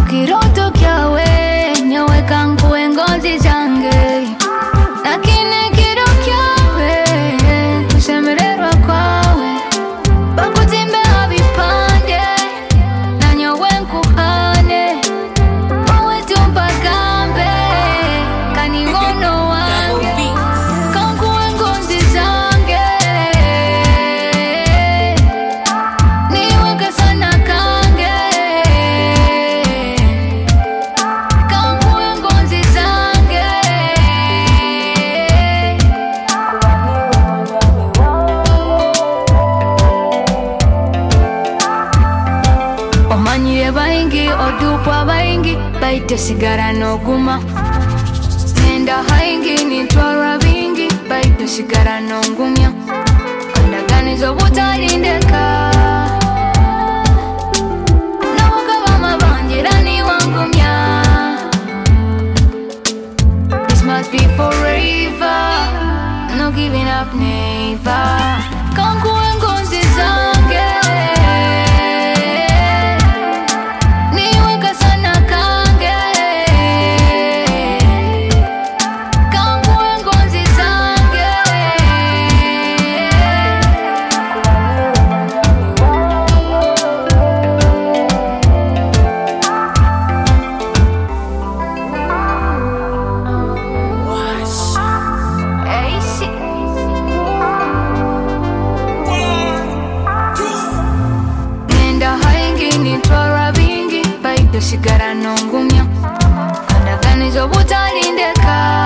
Kiroto kyawe nyowe kankuwe ngozi zange, lakini kiro kyawe kusemererwa kwawe bakutimbe abipande na nyowe nkuhane wowe tumpagambe kaningono wange kankuwe ngozi zange niwe kasana kange kankuwe ngozi zange omanyire baingi odupwa baingi baite sigara noguma nenda haingi nitwara bingi baite sigara nongumya kandaganizo butalindeka nabugabama banjirani wangumya. This must be forever, no giving up never. Kankuwe ngozi zange niwe kasana kange kankuwe ngozi zange Easy. Nenda haingi nitwara bingi baite sigara nongumya kandaganizo butalindeka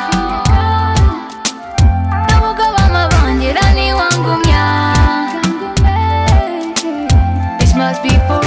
nabugabama banjirani wangumya. This must be for